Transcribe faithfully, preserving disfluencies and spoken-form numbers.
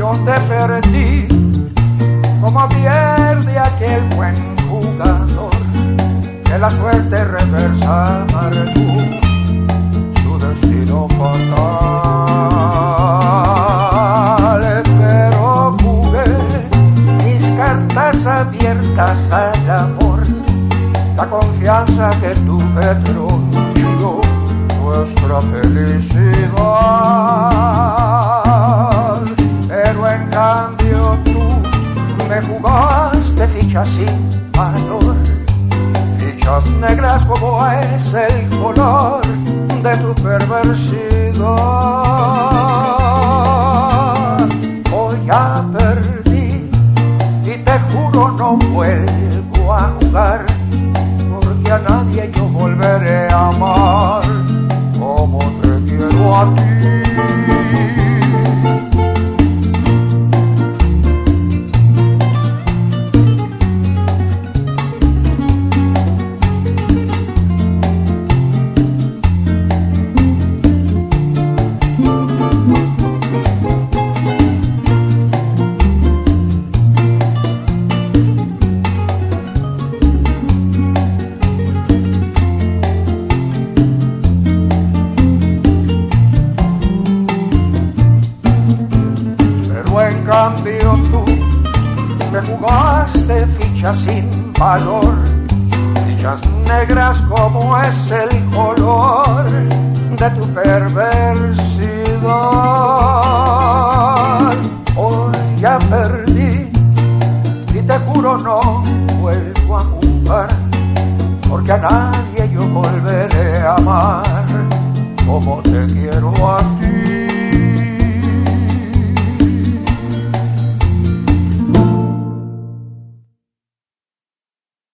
yo te perdí, como pierde aquel buen jugador que la suerte reversa marcó su destino fatal. Pero jugué mis cartas abiertas al amor, la confianza que tuve tronchó nuestra felicidad. Pero en cambio tú me jugaste fichas sin valor, fichas negras como es el color de tu perversidad. Hoy ya perdí y te juro no vuelvo a jugar, porque a nadie yo volveré a amar como te quiero a ti. En cambio tú me jugaste fichas sin valor, fichas negras como es el color de tu perversidad. Hoy ya perdí y te juro no vuelvo a jugar, porque a nadie yo volveré a amar como te quiero a ti.